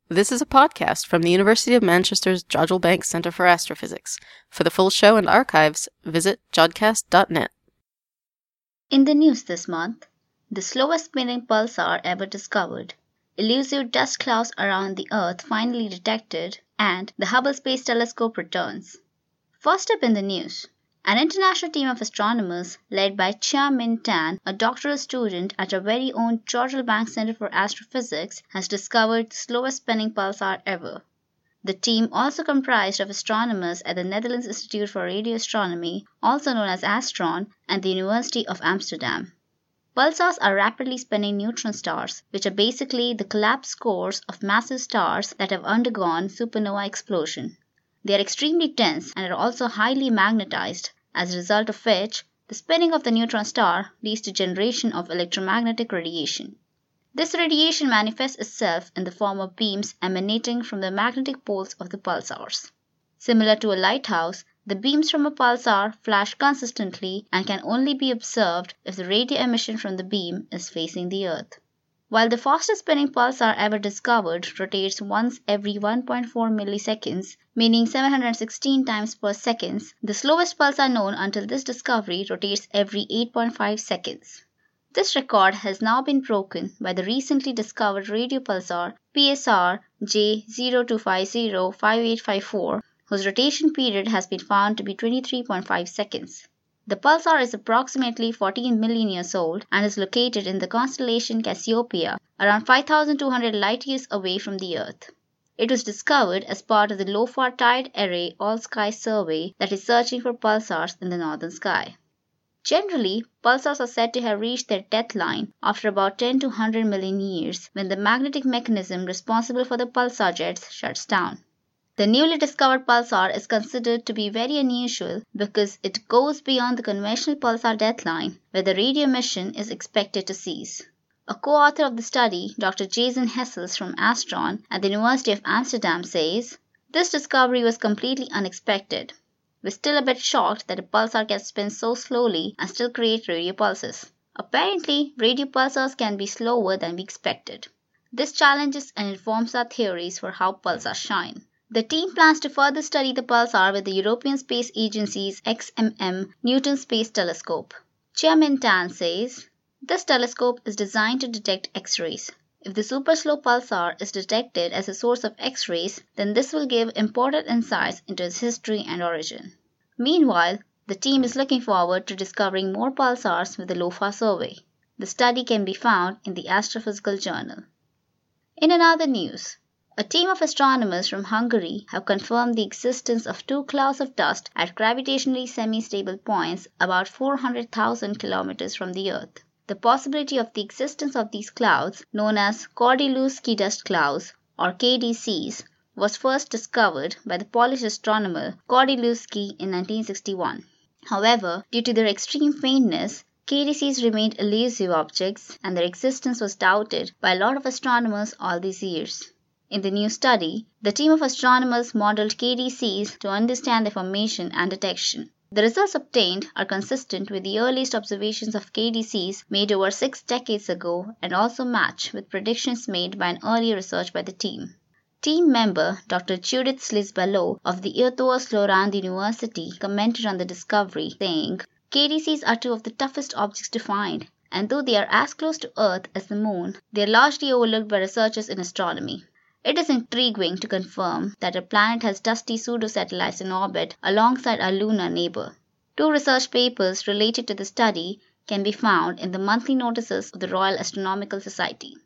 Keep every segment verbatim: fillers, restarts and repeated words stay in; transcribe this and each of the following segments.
This is a podcast from the University of Manchester's Jodrell Bank Centre for Astrophysics. For the full show and archives, visit jodcast dot net. In the news this month, the slowest spinning pulsar ever discovered, elusive dust clouds around the Earth finally detected, and the Hubble Space Telescope returns. First up in the news, an international team of astronomers led by Chia-Min Tan, a doctoral student at our very own Jodrell Bank Centre for Astrophysics, has discovered the slowest spinning pulsar ever. The team also comprised of astronomers at the Netherlands Institute for Radio Astronomy, also known as ASTRON, and the University of Amsterdam. Pulsars are rapidly spinning neutron stars, which are basically the collapsed cores of massive stars that have undergone supernova explosion. They are extremely dense and are also highly magnetized, as a result of which the spinning of the neutron star leads to generation of electromagnetic radiation. This radiation manifests itself in the form of beams emanating from the magnetic poles of the pulsars. Similar to a lighthouse, the beams from a pulsar flash consistently and can only be observed if the radio emission from the beam is facing the Earth. While the fastest spinning pulsar ever discovered rotates once every one point four milliseconds, meaning seven hundred sixteen times per second, the slowest pulsar known until this discovery rotates every eight point five seconds. This record has now been broken by the recently discovered radio pulsar P S R J zero two five zero five eight five four, whose rotation period has been found to be twenty-three point five seconds. The pulsar is approximately fourteen million years old and is located in the constellation Cassiopeia, around five thousand two hundred light-years away from the Earth. It was discovered as part of the LOFAR Tide Array All-Sky Survey that is searching for pulsars in the northern sky. Generally, pulsars are said to have reached their deathline after about ten to one hundred million years, when the magnetic mechanism responsible for the pulsar jets shuts down. The newly discovered pulsar is considered to be very unusual because it goes beyond the conventional pulsar deathline, where the radio emission is expected to cease. A co-author of the study, Doctor Jason Hessels from ASTRON at the University of Amsterdam, says, "This discovery was completely unexpected. We're still a bit shocked that a pulsar can spin so slowly and still create radio pulses. Apparently, radio pulsars can be slower than we expected. This challenges and informs our theories for how pulsars shine." The team plans to further study the pulsar with the European Space Agency's X M M Newton Space Telescope. Chia-Min Tan says, "This telescope is designed to detect X-rays. If the super-slow pulsar is detected as a source of X-rays, then this will give important insights into its history and origin." Meanwhile, the team is looking forward to discovering more pulsars with the LOFAR survey. The study can be found in the Astrophysical Journal. In another news, a team of astronomers from Hungary have confirmed the existence of two clouds of dust at gravitationally semi-stable points about four hundred thousand kilometers from the Earth. The possibility of the existence of these clouds, known as Kordylewski dust clouds or K D Cs, was first discovered by the Polish astronomer Kordylewski in nineteen sixty-one. However, due to their extreme faintness, K D Cs remained elusive objects and their existence was doubted by a lot of astronomers all these years. In the new study, the team of astronomers modeled K D Cs to understand their formation and detection. The results obtained are consistent with the earliest observations of K D Cs made over six decades ago and also match with predictions made by an earlier research by the team. Team member Doctor Judith Slisz-Balogh of the Eötvös-Loránd University commented on the discovery, saying, "K D Cs are two of the toughest objects to find, and though they are as close to Earth as the Moon, they are largely overlooked by researchers in astronomy. It is intriguing to confirm that our planet has dusty pseudo-satellites in orbit alongside our lunar neighbor." Two research papers related to the study can be found in the monthly notices of the Royal Astronomical Society.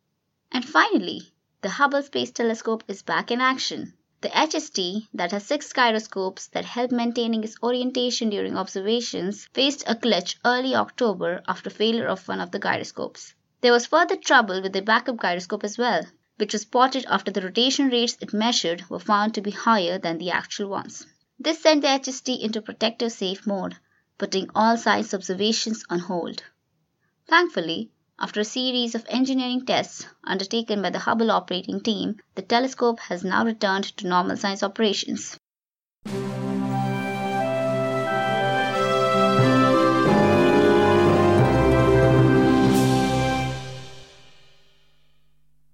And finally, the Hubble Space Telescope is back in action. The H S T, that has six gyroscopes that help maintaining its orientation during observations, faced a glitch early October after failure of one of the gyroscopes. There was further trouble with the backup gyroscope as well, which was spotted after the rotation rates it measured were found to be higher than the actual ones. This sent the H S T into protective safe mode, putting all science observations on hold. Thankfully, after a series of engineering tests undertaken by the Hubble operating team, the telescope has now returned to normal science operations.